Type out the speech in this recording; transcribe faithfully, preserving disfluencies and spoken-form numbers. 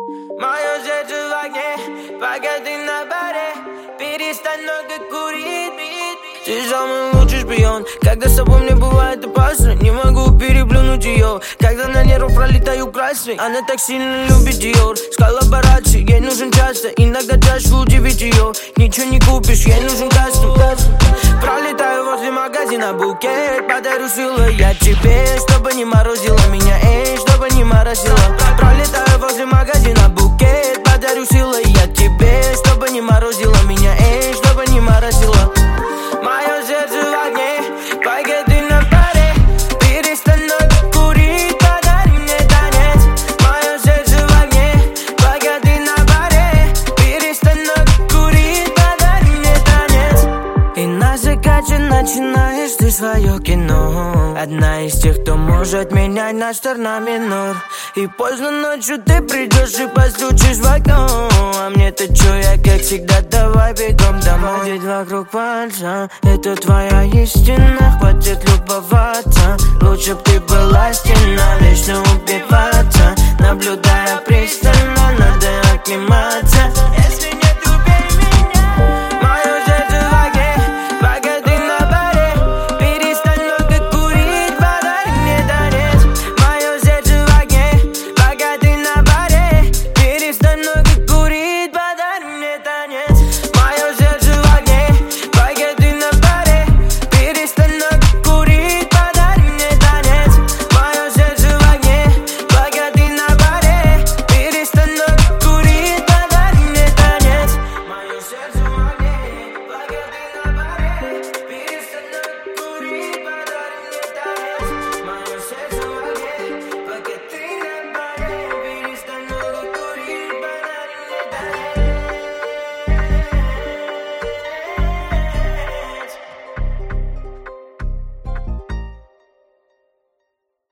Мое сердце в огне, пока ты на баре. Перестань много курить. Ты самый лучший шпион. Когда с собой мне бывает опасно, не могу переплюнуть ее. Когда на нервах пролетаю красный, она так сильно любит Диор. С коллаборацией ей нужен часто, иногда чаще удивить ее. Ничего не купишь, ей нужен кастом. Пролетаю возле магазина, букет подарю силой я тебе, чтобы не морозила меня, эй, чтобы не морозила. Пролетаю возле магазина, букет подарю силой я тебе, чтобы не морозила меня, эй, чтобы не морозила. Мое сердце в огне, пока ты на паре. Перестань много курить, подари мне танец. Мое сердце в огне, пока ты на паре. Перестань много курить, подари мне танец. И на закате начинаешь ты свое кино. Одна из тех, кто может менять наш стар на минор. И поздно ночью ты придешь и постучишь в окно. А мне-то чё, я как всегда, давай бегом домой. Ходить вокруг пальца, это твоя истина. Хватит любоваться, лучше б ты была стена. Вечно убиваться, наблюдая пристально, надо оклематься.